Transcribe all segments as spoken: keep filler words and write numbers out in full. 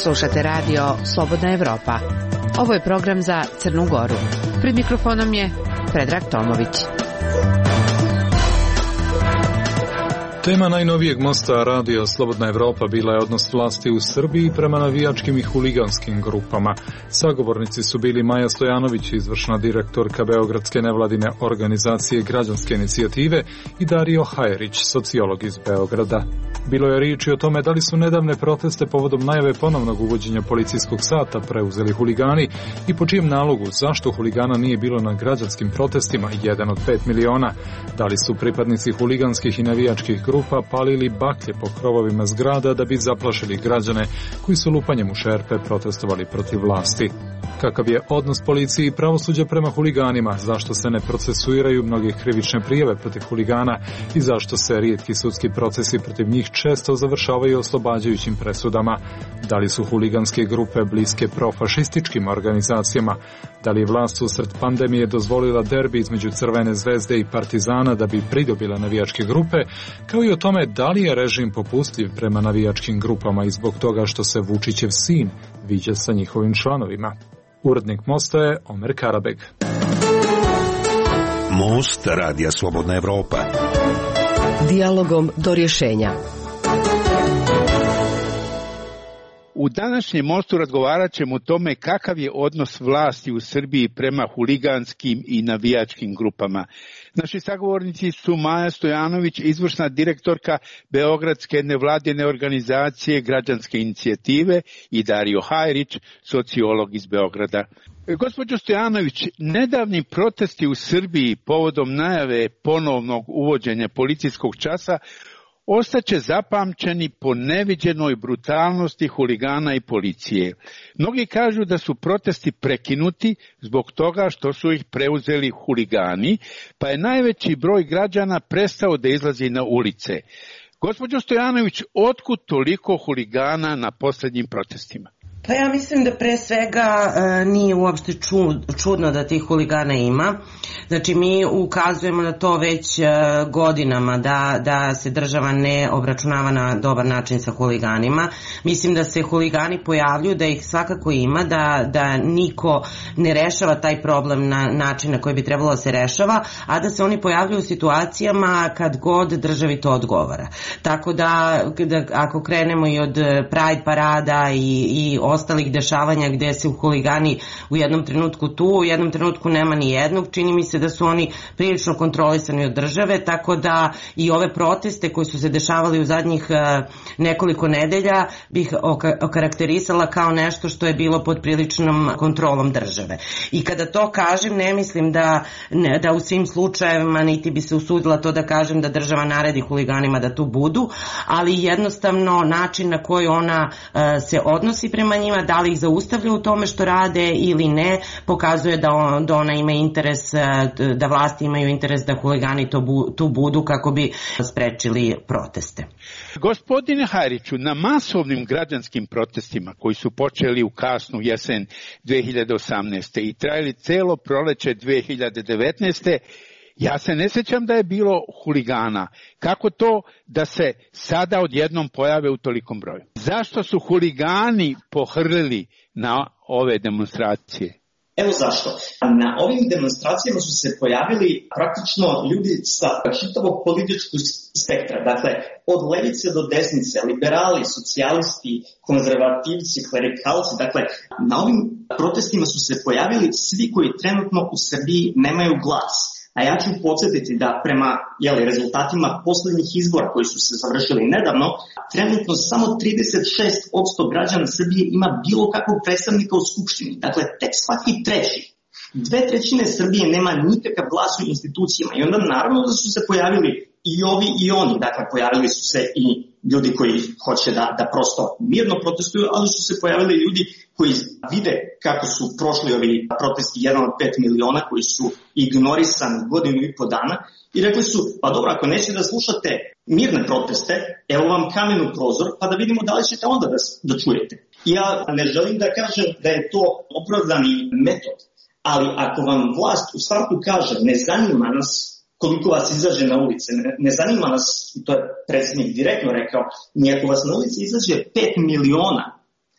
Slušate radio Slobodna Evropa. Ovo je program za Crnu Goru. Pred mikrofonom je Predrag Tomović. Tema najnovijeg mosta radio Slobodna Evropa bila je odnos vlasti u Srbiji prema navijačkim i huliganskim grupama. Sagovornici su bili Maja Stojanović, izvršna direktorka Beogradske nevladine organizacije Građanske inicijative, i Dario Hajerić, sociolog iz Beograda. Bilo je riječi o tome da li su nedavne proteste povodom najave ponovnog uvođenja policijskog sata preuzeli huligani i po čijem nalogu, zašto huligana nije bilo na građanskim protestima, jedan od pet miliona, da li su pripadnici huliganskih i navijačkih grupa grupa palili baklje po krovovima zgrada da bi zaplašili građane koji su lupanjem u šerpe protestovali protiv vlasti. Kakav je odnos policije i pravosuđa prema huliganima, zašto se ne procesuiraju mnoge krivične prijave protiv huligana i zašto se rijetki sudski procesi protiv njih često završavaju oslobađajućim presudama, da li su huliganske grupe bliske profašističkim organizacijama, da li je vlast usred pandemije dozvolila derbi između Crvene zvezde i Partizana da bi pridobila navijačke grupe, kao i o tome da li je režim popustljiv prema navijačkim grupama i zbog toga što se Vučićev sin viđa sa njihovim članovima. Urednik Mosta je Omer Karabeg. Most radija Slobodna Evropa. Dijalogom do rješenja. U današnjem mostu razgovarat ćemo o tome kakav je odnos vlasti u Srbiji prema huliganskim i navijačkim grupama. Naši sagovornici su Maja Stojanović, izvršna direktorka Beogradske nevladine organizacije Građanske inicijative, i Dario Hajerić, sociolog iz Beograda. Gospođo Stojanović, nedavni protesti u Srbiji povodom najave ponovnog uvođenja policijskog časa ostaće zapamćeni po neviđenoj brutalnosti huligana i policije. Mnogi kažu da su protesti prekinuti zbog toga što su ih preuzeli huligani, pa je najveći broj građana prestao da izlazi na ulice. Gospođo Stojanović, otkud toliko huligana na posljednjim protestima? Pa ja mislim da pre svega e, nije uopšte čud, čudno da tih huligana ima. Znači mi ukazujemo na to već e, godinama da, da se država ne obračunava na dobar način sa huliganima. Mislim da se huligani pojavljuju, da ih svakako ima, da, da niko ne rešava taj problem na način na koji bi trebalo da se rešava, a da se oni pojavljuju u situacijama kad god državi to odgovara. Tako da, da ako krenemo i od Pride parada i, i ostalih dešavanja gde se huligani u jednom trenutku tu, u jednom trenutku nema ni jednog, čini mi se da su oni prilično kontrolisani od države, tako da i ove proteste koji su se dešavali u zadnjih nekoliko nedelja bih okarakterisala kao nešto što je bilo pod priličnom kontrolom države. I kada to kažem, ne mislim da, ne, da u svim slučajevima niti bi se usudila to da kažem da država naredi huliganima da tu budu, ali jednostavno način na koji ona uh, se odnosi prema njima, da li ih zaustavlja u tome što rade ili ne, pokazuje da, on, da ona ima interes, da vlasti imaju interes da huligani to bu, tu budu kako bi sprečili proteste. Gospodine Hajriću, na masovnim građanskim protestima koji su počeli u kasnu jesen dve hiljade osamnaeste. i trajali celo proleće dve hiljade devetnaeste. Ja se ne sjećam da je bilo huligana. Kako to da se sada odjednom pojave u tolikom broju? Zašto su huligani pohrlili na ove demonstracije? Evo zašto. Na ovim demonstracijama su se pojavili praktično ljudi sa čitavog političkog spektra. Dakle, od levice do desnice, liberali, socijalisti, konzervativci, klerikalci. Dakle, na ovim protestima su se pojavili svi koji trenutno u Srbiji nemaju glas. A ja ću podsjetiti da prema jeli, rezultatima posljednjih izbora koji su se završili nedavno, trenutno samo trideset šest posto građana Srbije ima bilo kakvog predstavnika u Skupštini. Dakle, tek svaki treći. Dve trećine Srbije nema nikakav glas u institucijama. I onda naravno da su se pojavili i ovi i oni. Dakle, pojavili su se i ljudi koji hoće da, da prosto mirno protestuju, ali su se pojavili ljudi koji vide kako su prošli ovi protesti jedan od pet miliona koji su ignorisani godinu i po dana i rekli su, pa dobro, ako nećete da slušate mirne proteste, evo vam kamen u prozor, pa da vidimo da li ćete onda da, da čujete. Ja ne želim da kažem da je to opravdani metod, ali ako vam vlast u startu kaže ne zanima nas koliko vas izađe na ulice, ne, ne zanima nas, to je predsjednik direktno rekao, ni ako vas na ulici izađe pet miliona,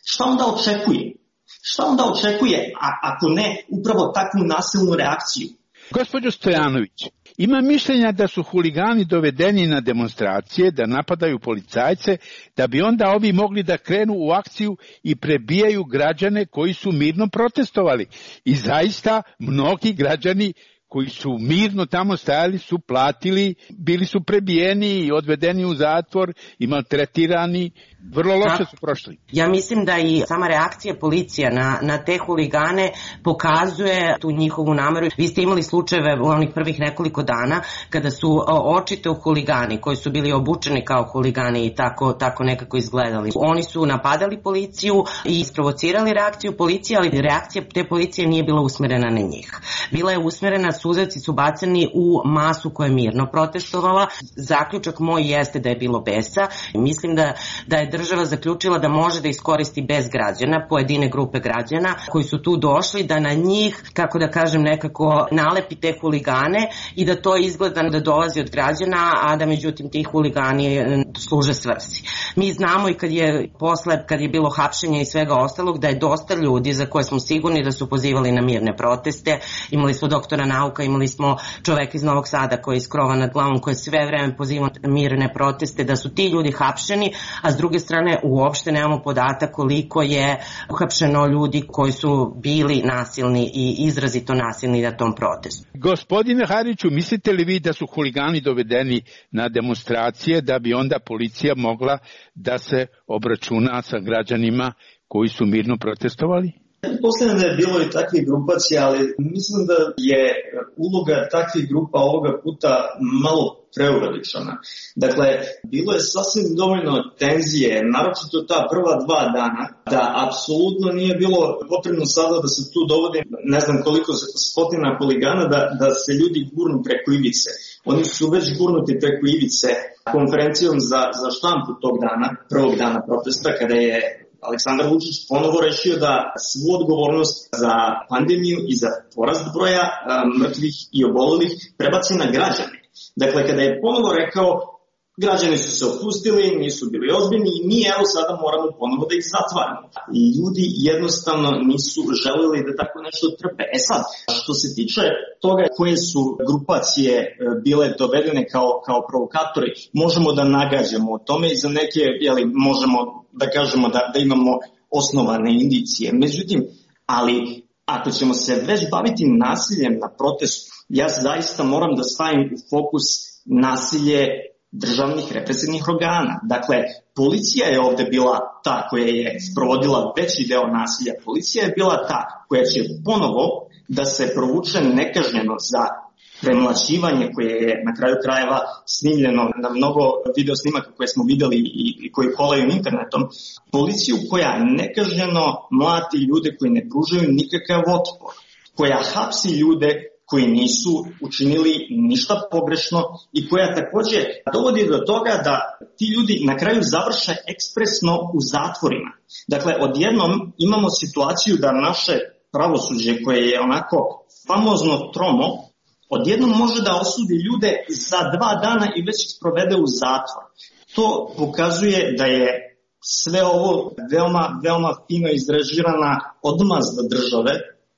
šta onda očekuje? Šta onda očekuje, a, ako ne, upravo takvu nasilnu reakciju? Gospođo Stojanović, ima mišljenja da su huligani dovedeni na demonstracije, da napadaju policajce, da bi onda ovi mogli da krenu u akciju i prebijaju građane koji su mirno protestovali. I zaista mnogi građani koji su mirno tamo stajali su platili, bili su prebijeni i odvedeni u zatvor i maltretirani, vrlo loše su prošli. Ja mislim da i sama reakcija policija na, na te huligane pokazuje tu njihovu nameru. Vi ste imali slučajeve u onih prvih nekoliko dana kada su očito huligani koji su bili obučeni kao huligani i tako, tako nekako izgledali. Oni su napadali policiju i isprovocirali reakciju policije, ali reakcija te policije nije bila usmerena na njih. Bila je usmerena, suzavci su bacani u masu koja je mirno protestovala. Zaključak moj jeste da je bilo besa. Mislim da, da je država zaključila da može da iskoristi bez građana, pojedine grupe građana koji su tu došli, da na njih, kako da kažem, nekako nalepi te huligane i da to izgleda da dolazi od građana, a da međutim ti huligani služe svrsi. Mi znamo i kad je posle, kad je bilo hapšenje i svega ostalog, da je dosta ljudi za koje smo sigurni da su pozivali na mirne proteste. Imali smo doktora nauka, imali smo čoveka iz Novog Sada koji je iz krova nad glavom, koji je sve vreme pozivao mirne proteste, da su ti ljudi hapšeni, a s druge strane uopšte nemamo podatak koliko je uhapšeno ljudi koji su bili nasilni i izrazito nasilni na tom protestu. Gospodine Hariću, mislite li vi da su huligani dovedeni na demonstracije da bi onda policija mogla da se obračuna sa građanima koji su mirno protestovali? Pretpostavljam da je bilo i takvih grupacija, ali mislim da je uloga takvih grupa ovoga puta malo preuveličana. Dakle, bilo je sasvim dovoljno tenzije, naročito ta prva dva dana, da apsolutno nije bilo potrebno sada da se tu dovodi ne znam koliko stotina huligana da, da se ljudi gurnu preko ivice. Oni su već gurnuti preko ivice konferencijom za, za štampu tog dana, prvog dana protesta, kada je Aleksandar Vučić ponovo rešio da svu odgovornost za pandemiju i za porast broja a, mrtvih i obolelih prebaci na građane. Dakle, kada je ponovo rekao, građani su se opustili, nisu bili ozbiljni i mi evo sada moramo ponovo da ih zatvaramo. I ljudi jednostavno nisu želeli da tako nešto trpe. E sad, što se tiče toga koje su grupacije bile dovedene kao, kao provokatori, možemo da nagađamo o tome i za neke, jeli, možemo da kažemo da, da imamo osnovane indicije. Međutim, ali ako ćemo se već baviti nasiljem na protestu, ja zaista moram da stavim u fokus nasilje državnih represivnih organa. Dakle, policija je ovde bila ta koja je sprovodila veći deo nasilja. Policija je bila ta koja će ponovo da se provuče nekažnjeno za premlaćivanje koje je na kraju krajeva snimljeno na mnogo video snimaka koje smo videli i, i koji kolaju internetom. Policiju koja nekažnjeno mlati ljude koji ne pružaju nikakav otpor, koja hapsi ljude koji nisu učinili ništa pogrešno i koja takođe dovodi do toga da ti ljudi na kraju završe ekspresno u zatvorima. Dakle, odjednom imamo situaciju da naše pravosuđe koje je onako famozno tromo, odjednom može da osudi ljude za dva dana i već ih sprovede u zatvor. To pokazuje da je sve ovo veoma, veoma fino izrežirana odmazda države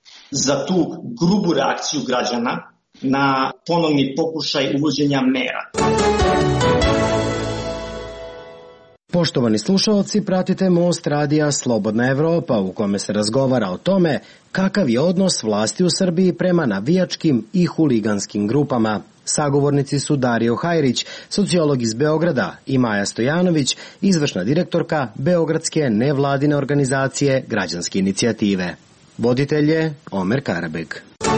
za tu grubu reakciju građana na ponovni pokušaj uvođenja mera. Poštovani slušalci, pratite Most radija Slobodna Evropa u kome se razgovara o tome kakav je odnos vlasti u Srbiji prema navijačkim i huliganskim grupama. Sagovornici su Dario Hajrić, sociolog iz Beograda, i Maja Stojanović, izvršna direktorka Beogradske nevladine organizacije Građanske inicijative. Voditelj je Omer Karabeg.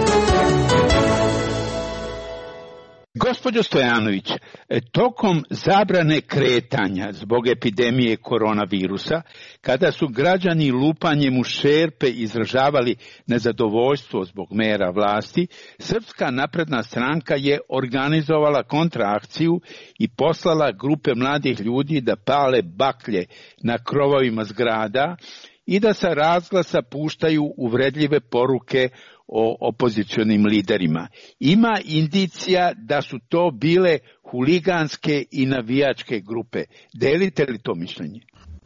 Gospođo Stojanović, tokom zabrane kretanja zbog epidemije koronavirusa, kada su građani lupanjem u šerpe izražavali nezadovoljstvo zbog mera vlasti, Srpska napredna stranka je organizovala kontraakciju i poslala grupe mladih ljudi da pale baklje na krovovima zgrada i da sa razglasa puštaju uvredljive poruke o opozicionim liderima. Ima indicija da su to bile huliganske i navijačke grupe. Delite li to mišljenje?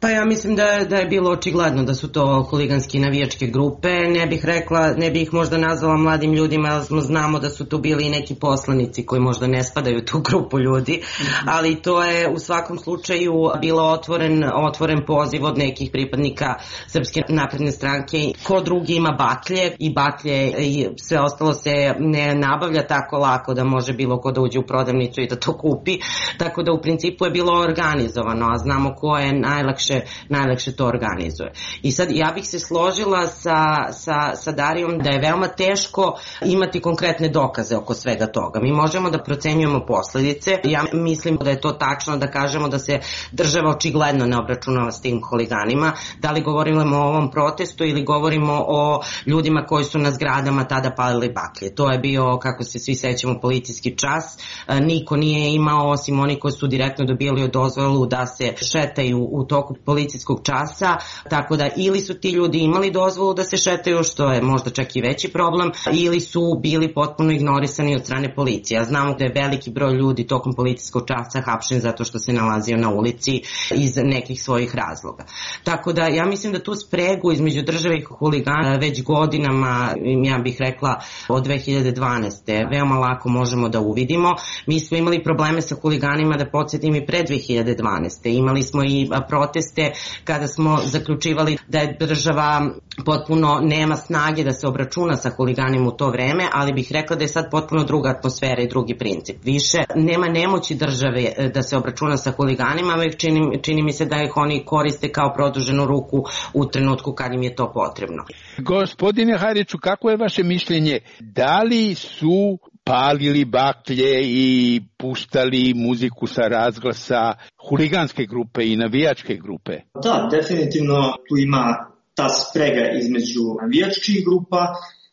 Pa ja mislim da, da je bilo očigledno da su to huliganski navijačke grupe. Ne bih rekla, ne bih ih možda nazvala mladim ljudima, ali znamo da su tu bili i neki poslanici koji možda ne spadaju u tu grupu ljudi, ali to je u svakom slučaju bilo otvoren, otvoren poziv od nekih pripadnika Srpske napredne stranke. Ko drugi ima baklje i baklje i sve ostalo se ne nabavlja tako lako da može bilo ko da uđe u prodavnicu i da to kupi, tako da u principu je bilo organizovano, a znamo ko je najlakše najlakše to organizuje. I sad ja bih se složila sa, sa, sa Darijom da je veoma teško imati konkretne dokaze oko svega toga. Mi možemo da procenjujemo posledice. Ja mislim da je to tačno da kažemo da se država očigledno ne obračunava s tim huliganima. Da li govorimo o ovom protestu ili govorimo o ljudima koji su na zgradama tada palili baklje. To je bio, kako se svi sećamo, policijski čas. Niko nije imao, osim oni koji su direktno dobili dozvolu da se šetaju u toku policijskog časa, tako da ili su ti ljudi imali dozvolu da se šetaju, što je možda čak i veći problem, ili su bili potpuno ignorisani od strane policije. Znamo da je veliki broj ljudi tokom policijskog časa hapšen zato što se nalazio na ulici iz nekih svojih razloga. Tako da ja mislim da tu spregu između države i huligana već godinama, ja bih rekla od dve hiljade dvanaeste. veoma lako možemo da uvidimo. Mi smo imali probleme sa huliganima, da podsjetim, i pre dve hiljade dvanaeste. Imali smo i proteste kada smo zaključivali da je država potpuno nema snage da se obračuna sa huliganima u to vreme, ali bih rekla da je sad potpuno druga atmosfera i drugi princip. Više nema nemoći države da se obračuna sa huliganima, već čini, čini mi se da ih oni koriste kao produženu ruku u trenutku kad im je to potrebno. Gospodine Hariću, kako je vaše mišljenje? Da li su palili baklje i puštali muziku sa razglasa huliganske grupe i navijačke grupe? Da, definitivno tu ima ta sprega između navijačkih grupa,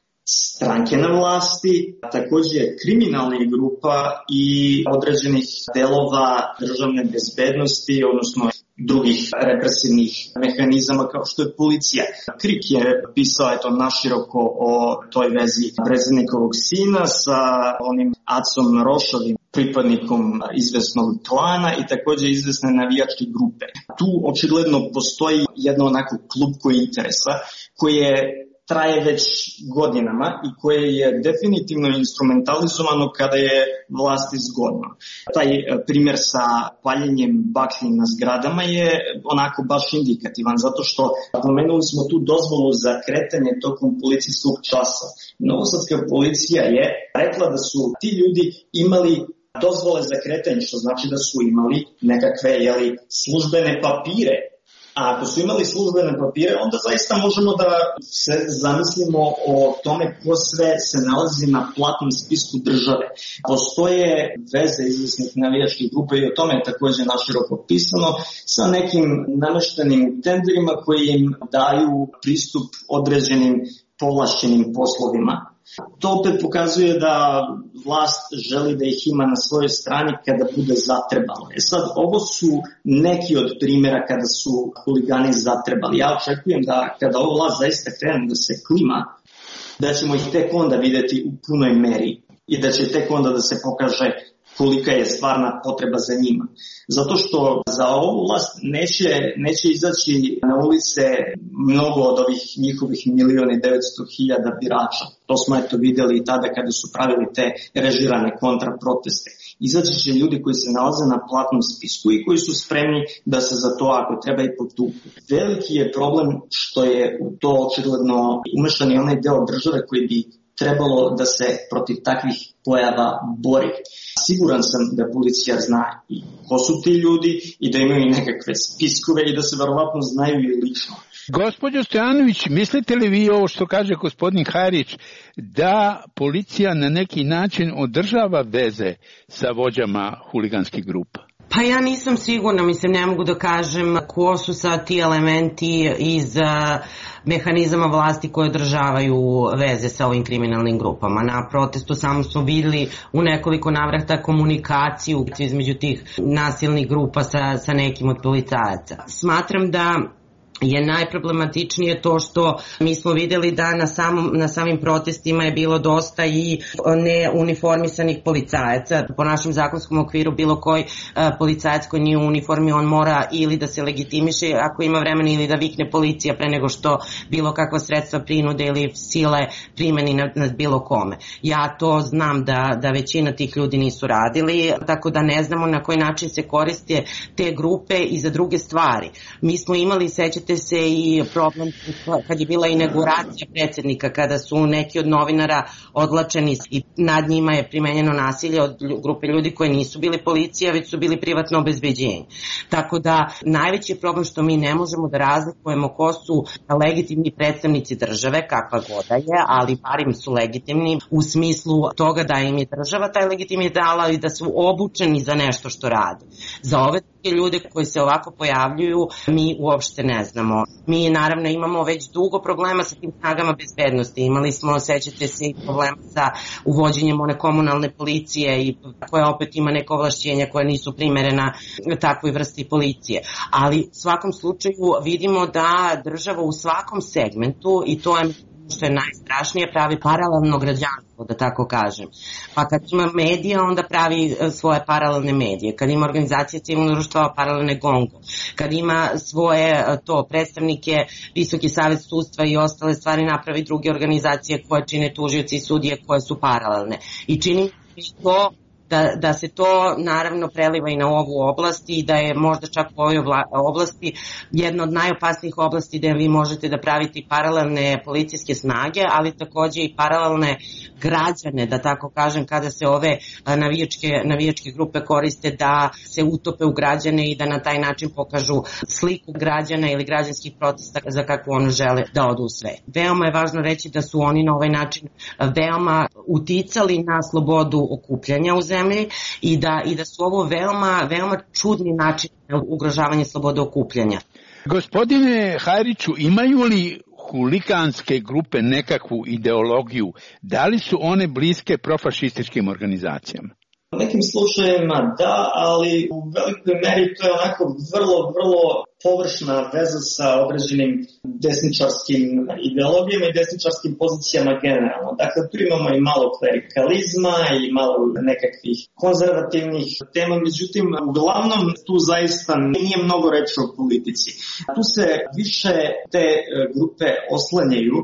stranke na vlasti, također kriminalnih grupa i određenih delova državne bezbednosti, odnosno drugih represivnih mehanizama kao što je policija. Krik je pisao eto naširoko o toj vezi Breznikovog sina sa onim Acom Rošovim, pripadnikom izvesnog klana i također izvesne navijačke grupe. Tu očigledno postoji jedno onako klupko interesa koje traje već godinama i koje je definitivno instrumentalizovano kada je vlasti zgodno. Taj primjer sa paljenjem baklji na zgradama je onako baš indikativan, zato što pomenuli smo tu dozvolu za kretanje tokom policijskog časa. Novosadska policija je rekla da su ti ljudi imali dozvole za kretanje, što znači da su imali nekakve jeli, službene papire. A ako su imali službene papire, onda zaista možemo da se zamislimo o tome ko sve se nalazi na platnom spisku države. Postoje veze izvesnih navijačkih grupa i o tome je također naširoko pisano sa nekim nameštenim tenderima koji im daju pristup određenim povlašćenim poslovima. To opet pokazuje da vlast želi da ih ima na svojoj strani kada bude zatrebalo. E sad, ovo su neki od primjera kada su huligani zatrebali. Ja očekujem da kada ovo vlast zaista krene da se klima, da ćemo ih tek onda vidjeti u punoj meri i da će tek onda da se pokaže kolika je stvarna potreba za njima. Zato što za ovu vlast neće, neće izaći na ulice mnogo od ovih njihovih milion i devetsto hiljada birača. To smo eto vidjeli i tada kada su pravili te režirane kontraproteste. Izaći će ljudi koji se nalaze na platnom spisku i koji su spremni da se za to ako treba i potuku. Veliki je problem što je u to očigledno umešan i onaj deo države koji bi trebalo da se protiv takvih pojava bori. Siguran sam da policija zna i ko su ti ljudi i da imaju nekakve spiskove i da se verovatno znaju i lično. Gospođo Stojanović, mislite li vi ovo što kaže gospodin Harić, da policija na neki način održava veze sa vođama huliganskih grupa? Pa ja nisam sigurna, mislim, ne mogu da kažem ko su sad ti elementi iz mehanizama vlasti koje održavaju veze sa ovim kriminalnim grupama. Na protestu samo smo vidjeli u nekoliko navrata komunikaciju između tih nasilnih grupa sa, sa nekim od policajaca. Smatram da je najproblematičnije to što mi smo videli da na, samom, na samim protestima je bilo dosta i neuniformisanih policajaca. Po našem zakonskom okviru bilo koji policajac koji nije u uniformi, on mora ili da se legitimiše ako ima vremena ili da vikne policija pre nego što bilo kakva sredstva prinude ili sile primeni na, na bilo kome. Ja to znam da, da većina tih ljudi nisu radili, tako da ne znamo na koji način se koriste te grupe i za druge stvari. Mi smo imali, sećate se, i problem kad je bila inauguracija predsjednika, kada su neki od novinara odlačeni i nad njima je primenjeno nasilje od grupe ljudi koji nisu bili policija, već su bili privatno obezbeđenje. Tako da najveći problem što mi ne možemo da razlikujemo ko su legitimni predstavnici države, kakva goda je, ali barim su legitimni u smislu toga da im je država taj legitimitet dala i da su obučeni za nešto što rade. Za ove ljude koji se ovako pojavljuju mi uopšte ne znamo. Mi naravno imamo već dugo problema sa tim snagama bezbednosti. Imali smo, sećate se, i problema sa uvođenjem one komunalne policije i koja opet ima neka ovlašćenja koja nisu primerena takvoj vrsti policije. Ali u svakom slučaju vidimo da država u svakom segmentu, i to je što je najstrašnije, pravi paralelno građanstvo, da tako kažem. Pa kad ima medija, onda pravi svoje paralelne medije. Kad ima organizacije civilnog društva, paralelne Gongo. Kad ima svoje to predstavnike, Visoki savet sudstva i ostale stvari, napravi druge organizacije koje čine tužioci i sudije koje su paralelne. I čini mi se to Da, da se to naravno preliva i na ovu oblast i da je možda čak u ovoj oblasti jedna od najopasnijih oblasti gde vi možete da pravite paralelne policijske snage, ali takođe i paralelne građane, da tako kažem, kada se ove navijačke, navijačke grupe koriste da se utope u građane i da na taj način pokažu sliku građana ili građanskih protesta za kakvu ono žele da odu u sve. Veoma je važno reći da su oni na ovaj način veoma uticali na slobodu okupljanja u zemlji i da, i da su ovo veoma, veoma čudni način ugrožavanja slobode okupljanja. Gospodine Hajriću, imaju li huliganske grupe nekakvu ideologiju? Da li su one bliske profašističkim organizacijama? U nekim slučajevima da, ali u velikoj meri to je onako vrlo, vrlo površna veza sa određenim desničarskim ideologijama i desničarskim pozicijama generalno. Dakle, tu imamo i malo klerikalizma i malo nekakvih konzervativnih tema, međutim, uglavnom tu zaista nije mnogo reči o politici. Tu se više te grupe oslanjaju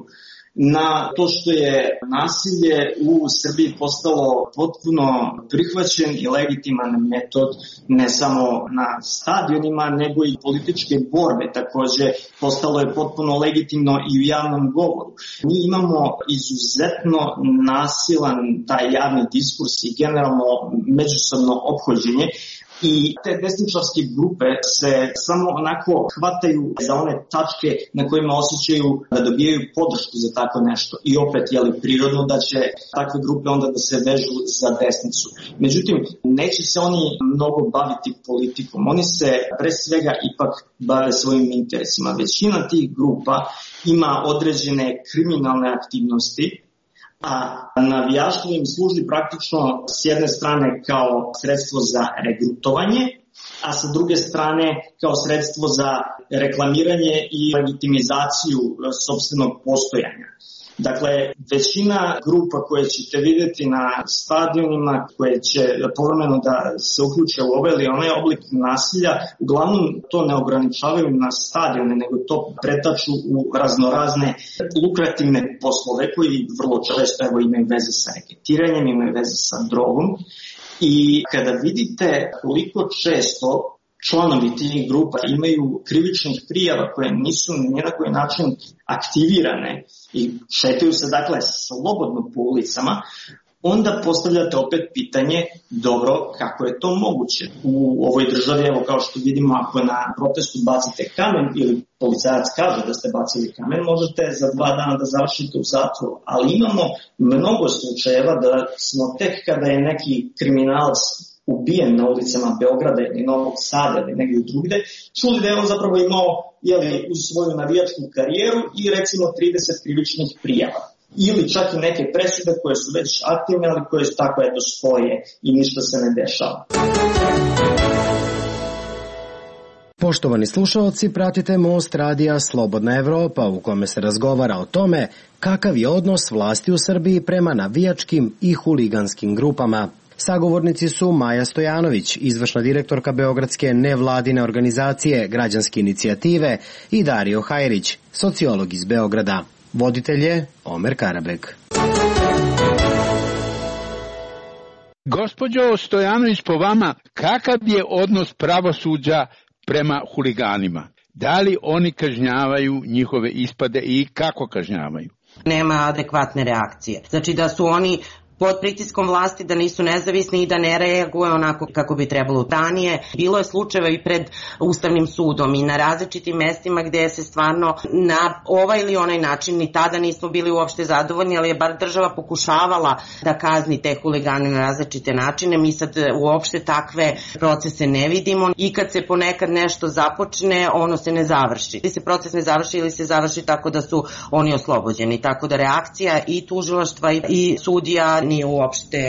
na to što je nasilje u Srbiji postalo potpuno prihvaćen i legitiman metod ne samo na stadionima, nego i političke borbe. Takođe, postalo je potpuno legitimno i u javnom govoru. Mi imamo izuzetno nasilan taj javni diskurs i generalno međusobno ophođenje, i te desničarske grupe se samo onako hvataju za one tačke na kojima osjećaju da dobijaju podršku za tako nešto. I opet je li prirodno da će takve grupe onda da se vežu za desnicu. Međutim, neće se oni mnogo baviti politikom. Oni se pre svega ipak bave svojim interesima. Većina tih grupa ima određene kriminalne aktivnosti, a navijaštvo im služi praktično s jedne strane kao sredstvo za regrutovanje, a sa druge strane kao sredstvo za reklamiranje i legitimizaciju sopstvenog postojanja. Dakle, većina grupa koje ćete vidjeti na stadionima, koje će povremeno da se uključe u ovaj ili onaj oblik nasilja, uglavnom to ne ograničavaju na stadione, nego to pretaču u raznorazne lukrativne poslove koji vrlo često evo, imaju veze sa reketiranjem, imaju veze sa drogom. I kada vidite koliko često članovi tih grupa imaju krivičnih prijava koje nisu ni na koji način aktivirane i šetaju se dakle slobodno po ulicama, onda postavljate opet pitanje, dobro, kako je to moguće? U ovoj državi, evo kao što vidimo, ako na protestu bacite kamen ili policajac kaže da ste bacili kamen, možete za dva dana da završite u zatvoru. Ali imamo mnogo slučajeva da smo tek kada je neki kriminalac ubijen na ulicama Beograda ili Novog Sada ili negdje drugde, čuli da je on zapravo imao jeli, uz svoju navijačku karijeru i recimo trideset krivičnih prijava. Ili čak i neke presude koje su već aktivne, ali koje su tako eto stoje i ništa se ne dešava. Poštovani slušaoci, pratite Most radija Slobodna Evropa u kome se razgovara o tome kakav je odnos vlasti u Srbiji prema navijačkim i huliganskim grupama. Sagovornici su Maja Stojanović, izvršna direktorka Beogradske nevladine organizacije Građanske inicijative, i Dario Hajrić, sociolog iz Beograda. Voditelj je Omer Karabek. Gospođo Stojanović, po vama, kakav je odnos pravosuđa prema huliganima? Da li oni kažnjavaju njihove ispade i kako kažnjavaju? Nema adekvatne reakcije. Znači da su oni pod pritiskom vlasti, da nisu nezavisni i da ne reaguju onako kako bi trebalo. Ranije bilo je slučajeva i pred Ustavnim sudom i na različitim mestima gde se stvarno na ovaj ili onaj način, ni tada nismo bili uopšte zadovoljni, ali je bar država pokušavala da kazni te huligane na različite načine. Mi sad uopšte takve procese ne vidimo i kad se ponekad nešto započne, ono se ne završi. Ili se proces ne završi ili se završi tako da su oni oslobođeni. Tako da reakcija i tužilaštva i sudija nije uopšte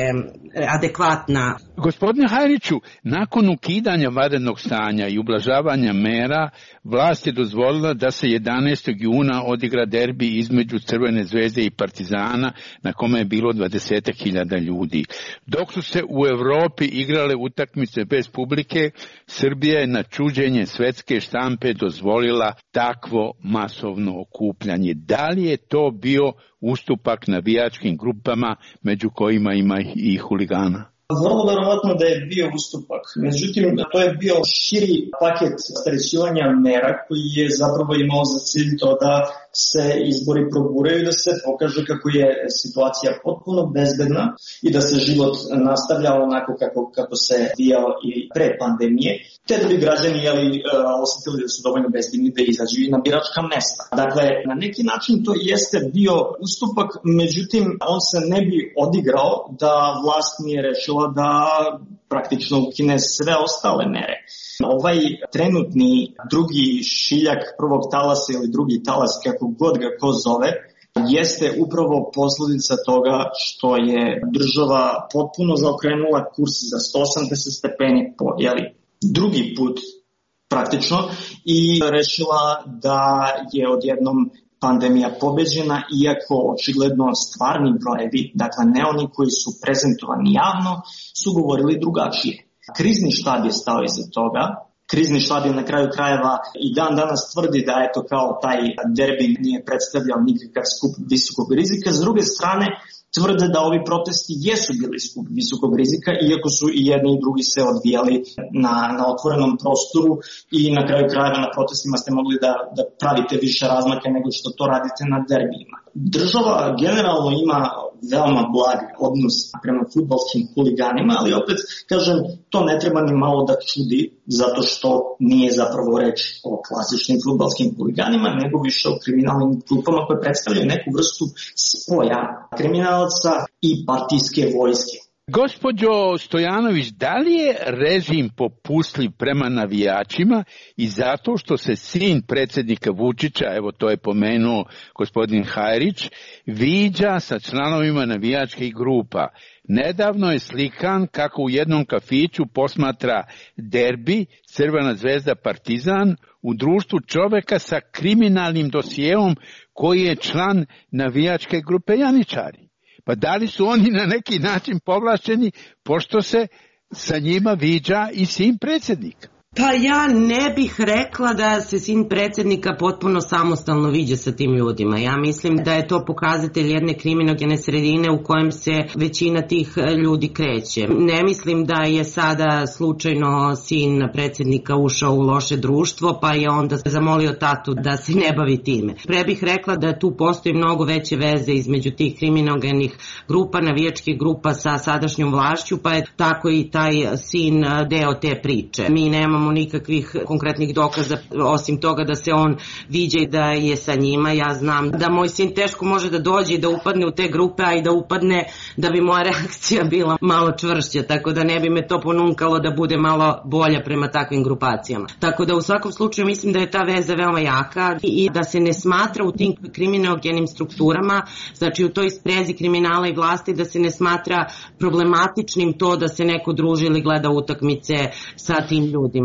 adekvatna. Gospodine Hajriću, nakon ukidanja vanrednog stanja i ublažavanja mera, vlast je dozvolila da se jedanaestog juna odigra derbi između Crvene zvezde i Partizana, na kome je bilo dvadeset hiljada ljudi. Dok su se u Evropi igrale utakmice bez publike, Srbija je na čuđenje svetske štampe dozvolila takvo masovno okupljanje. Da li je to bio ustupak navijačkim grupama, među kojima ima i huligana? Vrlo verovatno da je bio ustupak. Međutim, to je bio širi paket rasterećivanja mera koji je zapravo imao za cilj to da se izbori proguraju, da se pokaže kako je situacija potpuno bezbedna i da se život nastavlja onako kako, kako se vijao i pre pandemije, te da bi građani jeli, osetili da su dovoljno bezbedni da izađu i na biračka mesta. Dakle, na neki način to jeste bio ustupak, međutim, on se ne bi odigrao da vlast nije rešila da praktično ukine sve ostale mere. Ovaj trenutni drugi šiljak prvog talasa ili drugi talas, kako god ga ko zove, jeste upravo posledica toga što je država potpuno zaokrenula kurs za sto osamdeset stepeni po jeli, drugi put praktično i rešila da je odjednom pandemija pobeđena, iako očigledno stvarni brojevi, dakle ne oni koji su prezentovani javno, su govorili drugačije. Krizni štab je stao iza toga. Krizni štab je na kraju krajeva i dan danas tvrdi da eto kao taj derbi nije predstavljao nikakav skup visokog rizika. S druge strane, tvrde da ovi protesti jesu bili skup visokog rizika, iako su i jedni i drugi se odvijali na, na otvorenom prostoru i na kraju krajeva na protestima ste mogli da, da pravite više razmake nego što to radite na derbijima. Država generalno ima veoma blag odnos prema fudbalskim huliganima, ali opet, kažem, to ne treba ni malo da čudi, zato što nije zapravo reč o klasičnim fudbalskim huliganima, nego više o kriminalnim grupama koje predstavljaju neku vrstu spoja kriminalaca i partijske vojske. Gospođo Stojanović, da li je režim popustljiv prema navijačima i zato što se sin predsjednika Vučića, evo to je pomenuo gospodin Hajrić, viđa sa članovima navijačkih grupa? Nedavno je slikan kako u jednom kafiću posmatra derbi Crvena zvezda Partizan u društvu čoveka sa kriminalnim dosijeom koji je član navijačke grupe Janičari. Pa da li su oni na neki način povlašćeni pošto se sa njima viđa i sin predsjednika? Pa ja ne bih rekla da se sin predsjednika potpuno samostalno viđa sa tim ljudima. Ja mislim da je to pokazatelj jedne kriminogene sredine u kojem se većina tih ljudi kreće. Ne mislim da je sada slučajno sin predsjednika ušao u loše društvo pa je onda zamolio tatu da se ne bavi time. Pre bih rekla da tu postoji mnogo veće veze između tih kriminogenih grupa, navijačkih grupa sa sadašnjom vlašću, pa je tako i taj sin deo te priče. Mi nemamo nikakvih konkretnih dokaza osim toga da se on viđa i da je sa njima. Ja znam da moj sin teško može da dođe i da upadne u te grupe, a i da upadne da bi moja reakcija bila malo čvršća, tako da ne bi me to ponunkalo da bude malo bolja prema takvim grupacijama. Tako da u svakom slučaju mislim da je ta veza veoma jaka i da se ne smatra u tim kriminogenim strukturama, znači u toj sprezi kriminala i vlasti, da se ne smatra problematičnim to da se neko druži ili gleda utakmice sa tim ljudima.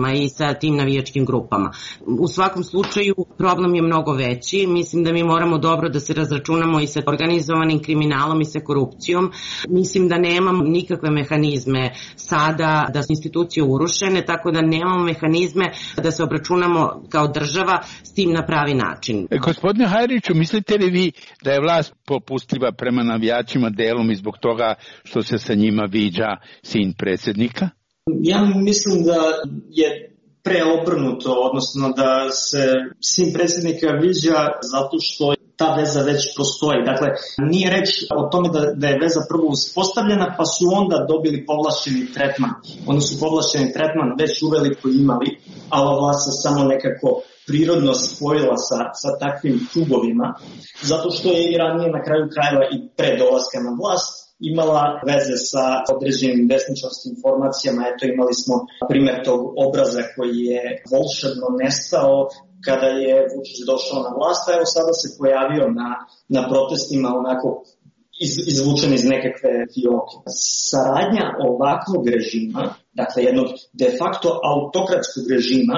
organizatorima i sa tim navijačkim grupama. U svakom slučaju problem je mnogo veći. Mislim da mi moramo dobro da se razračunamo i sa organizovanim kriminalom i sa korupcijom. Mislim da nemamo nikakve mehanizme sada da su institucije urušene, tako da nemamo mehanizme da se obračunamo kao država s tim na pravi način. Gospodine Hajriću, mislite li vi da je vlast popustljiva prema navijačima delom i zbog toga što se sa njima viđa sin predsjednika? Ja mislim da je preobrnuto, odnosno da se sin predsjednika viđa zato što ta veza već postoji. Dakle, nije reč o tome da, da je veza prvo uspostavljena pa su onda dobili povlašćeni tretman. Oni su povlašćeni tretman već uveliko imali, a ova vlast se samo nekako prirodno spojila sa, sa takvim krugovima, zato što je i ranije na kraju krajeva i pre dolaska na vlast imala veze sa određenim desničarskim formacijama. Eto, imali smo primjer tog obraza koji je volšebno nestao kada je Vučić došao na vlast, a evo sada se pojavio na, na protestima onako iz, izvučen iz nekakve fioke. Saradnja ovakvog režima, dakle jednog de facto autokratskog režima,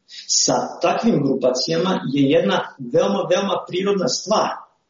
sa takvim grupacijama je jedna veoma, veoma prirodna stvar.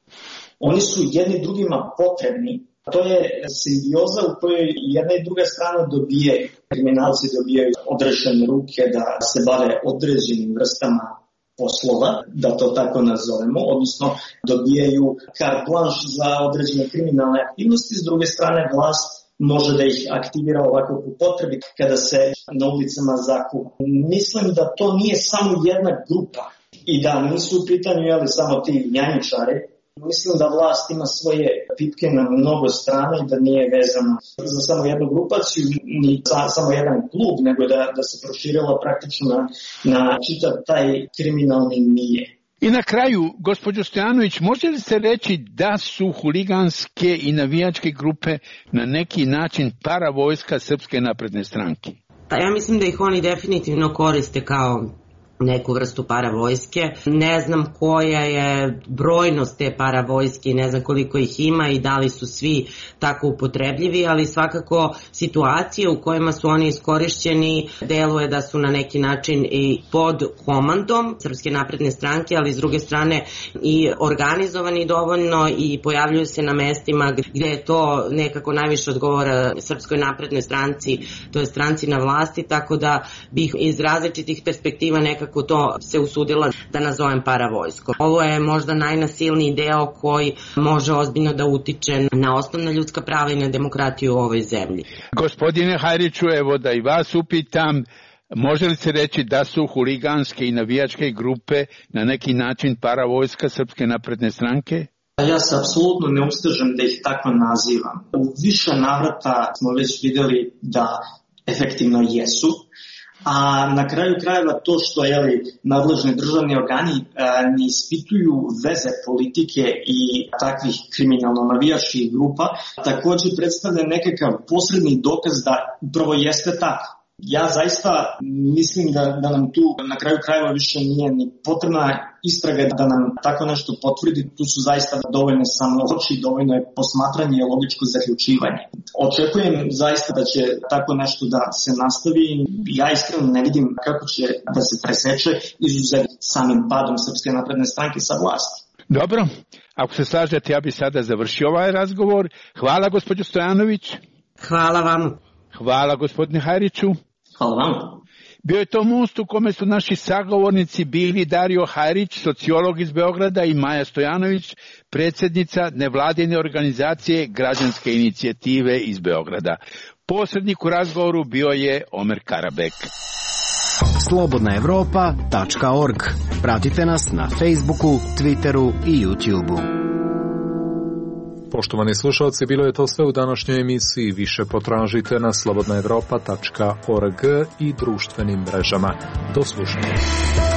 Oni su jedni drugima potrebni. To je simbioza u kojoj jedna i druga strana dobijaju. Kriminalci dobijaju odrešene ruke da se bave određenim vrstama poslova, da to tako nazovemo, odnosno dobijaju carte blanche za određene kriminalne aktivnosti. S druge strane, vlast može da ih aktivira ovako po potrebi kada se na ulicama zakuva. Mislim da to nije samo jedna grupa i da nisu u pitanju jeli, samo ti janjičari. Mislim da vlast ima svoje pipke na mnogo strana i da nije vezana za samo jednu grupaciju, ni za samo jedan klub, nego da, da se proširila praktično na, na čitav taj kriminalni milje. I na kraju, gospođo Stojanović, može li se reći da su huliganske i navijačke grupe na neki način paravojska Srpske napredne stranke? Pa ja mislim da ih oni definitivno koriste kao neku vrstu paravojske. Ne znam koja je brojnost te paravojske, ne znam koliko ih ima i da li su svi tako upotrebljivi, ali svakako situacije u kojima su oni iskorišćeni deluje da su na neki način i pod komandom Srpske napredne stranke, ali s druge strane i organizovani dovoljno i pojavljuju se na mestima gdje je to nekako najviše odgovara Srpskoj naprednoj stranci, to je stranci na vlasti, tako da bih iz različitih perspektiva nekako to se usudila da nazovem paravojsko. Ovo je možda najnasilniji deo koji može ozbiljno da utiče na osnovna ljudska prava i na demokratiju u ovoj zemlji. Gospodine Hajriću, evo da i vas upitam, može li se reći da su huliganske i navijačke grupe na neki način paravojska Srpske napredne stranke? Ja se apsolutno ne ustežem da ih tako nazivam. U više navrata smo već vidjeli da efektivno jesu. A na kraju krajeva to što jeli, nadležni državni organi e, ne ispituju veze politike i takvih kriminalno-navijačkih grupa, također predstavlja nekakav posredni dokaz da upravo jeste tako. Ja zaista mislim da, da nam tu na kraju krajeva više nije ni potrebna istraga da nam tako nešto potvrdi. Tu su zaista dovoljne samo oči, dovoljno je posmatranje i logičko zaključivanje. Očekujem zaista da će tako nešto da se nastavi. Ja iskreno ne vidim kako će da se preseče izuzev samim padom Srpske napredne stranke sa vlasti. Dobro, ako se slažete, ja bih sada završio ovaj razgovor. Hvala gospođo Stojanović. Hvala vam. Hvala gospodine Hajriću. Hvala vam. Bio je to most u kome su naši sagovornici bili Dario Hajrić, sociolog iz Beograda, i Maja Stojanović, predsjednica nevladine organizacije Građanske inicijative iz Beograda. Posrednik u razgovoru bio je Omer Karabek. slobodna evropa tačka org. Pratite nas na Facebooku, Twitteru i YouTubeu. Poštovani slušalci, bilo je to sve u današnjoj emisiji. Više potražite na slobodna evropa tačka org i društvenim mrežama. Do slušanja.